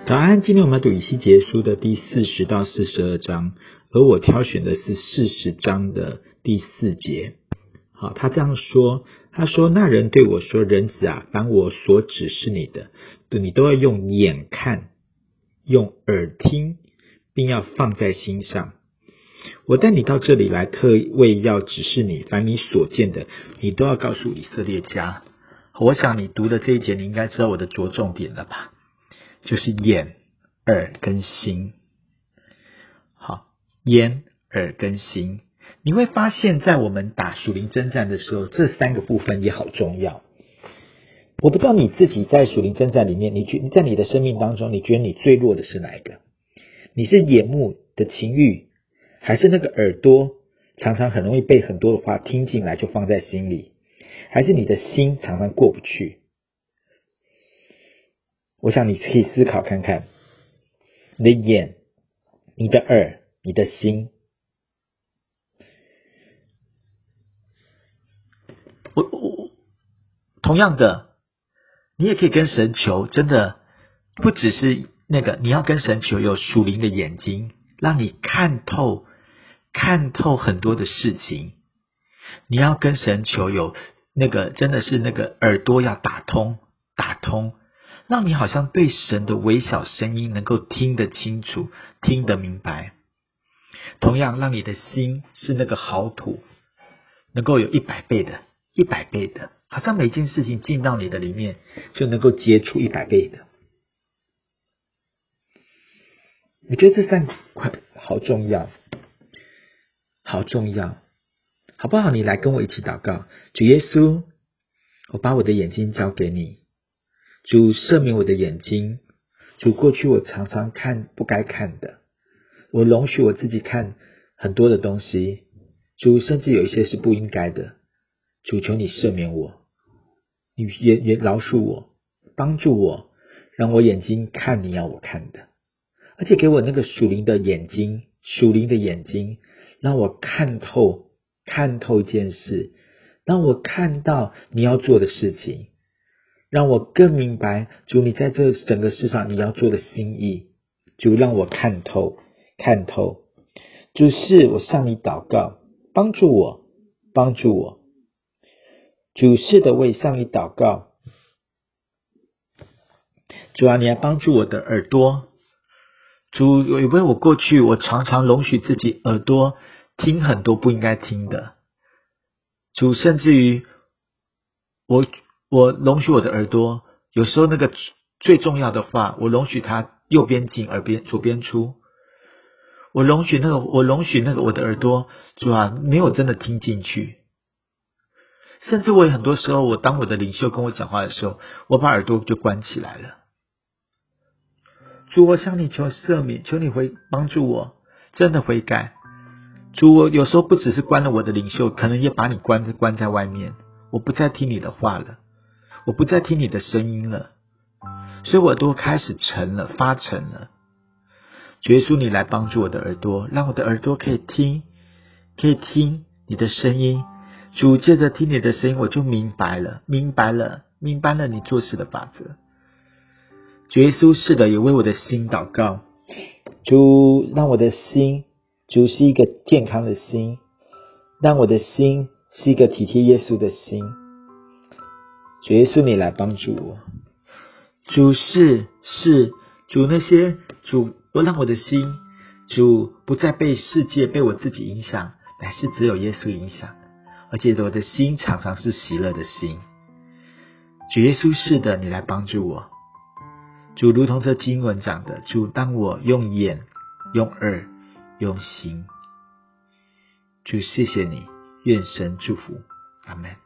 早安，今天我们要读以西结书的第40到42章，而我挑选的是40章的第4节。好，他这样说，他说：那人对我说，人子啊，凡我所指示你的，你都要用眼看，用耳听，并要放在心上。我带你到这里来，特为要指示你，凡你所见的，你都要告诉以色列家。我想你读的这一节，你应该知道我的着重点了吧？就是眼、耳跟心。好，眼、耳跟心。你会发现在我们打属灵征战的时候，这3个部分也好重要。我不知道你自己在属灵征战里面，你在你的生命当中，你觉得你最弱的是哪一个？你是眼目的情欲，还是那个耳朵常常很容易被很多的话听进来就放在心里，还是你的心常常过不去？我想你可以思考看看，你的眼、你的耳、你的心。同样的，你也可以跟神求，真的不只是那个，你要跟神求有属灵的眼睛，让你看透很多的事情。你要跟神求有那个，真的是那个耳朵要打通，让你好像对神的微小声音能够听得清楚，听得明白。同样让你的心是那个好土，能够有100倍的，好像每件事情进到你的里面就能够结出100倍的。我觉得这3块好重要，好不好？你来跟我一起祷告。主耶稣，我把我的眼睛交给你，主赦免我的眼睛，主过去我常常看不该看的，我容许我自己看很多的东西，主甚至有一些是不应该的，主求你赦免我，你也饶恕我，帮助我，让我眼睛看你要我看的，而且给我那个属灵的眼睛，让我看透一件事，让我看到你要做的事情，让我更明白主你在这整个世上你要做的心意。主让我看透。主是我向你祷告，帮助我。主是的，我也向你祷告。主啊，你来帮助我的耳朵。主，因为我过去我常常容许自己耳朵听很多不应该听的。主，甚至于我容许我的耳朵，有时候那个最重要的话，我容许它右边进左边出。我容许那个我的耳朵，主啊，没有真的听进去。甚至我也很多时候，当我的领袖跟我讲话的时候，我把耳朵就关起来了。主，我向你求赦免，求你帮助我，真的悔改。主，我有时候不只是关了我的领袖，可能也把你关在外面。我不再听你的话了，我不再听你的声音了，所以我都开始发沉了。主耶稣，你来帮助我的耳朵，让我的耳朵可以听你的声音。主，借着听你的声音，我就明白了你做事的法则。主耶稣，是的，也为我的心祷告。主，让我的心，主是一个健康的心，让我的心是一个体贴耶稣的心。主耶稣，你来帮助我。主主那些我让我的心，主不再被世界被我自己影响，乃是只有耶稣影响，而且我的心常常是喜乐的心。主耶稣，是的，你来帮助我。主，如同这经文讲的，主当我用眼、用耳、用心。主，谢谢你，愿神祝福，阿们。